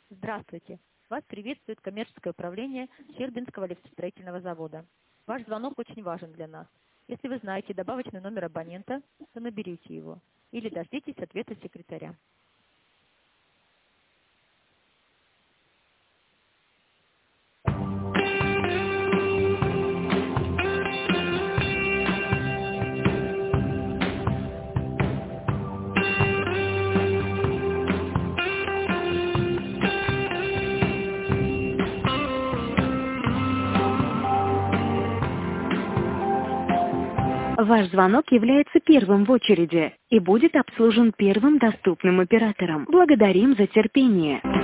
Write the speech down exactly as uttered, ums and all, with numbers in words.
Здравствуйте! Вас приветствует коммерческое управление Щербинского лифтостроительного завода. Ваш звонок очень важен для нас. Если вы знаете добавочный номер абонента, то наберите его или дождитесь ответа секретаря. Ваш звонок является первым в очереди и будет обслужен первым доступным оператором. Благодарим за терпение.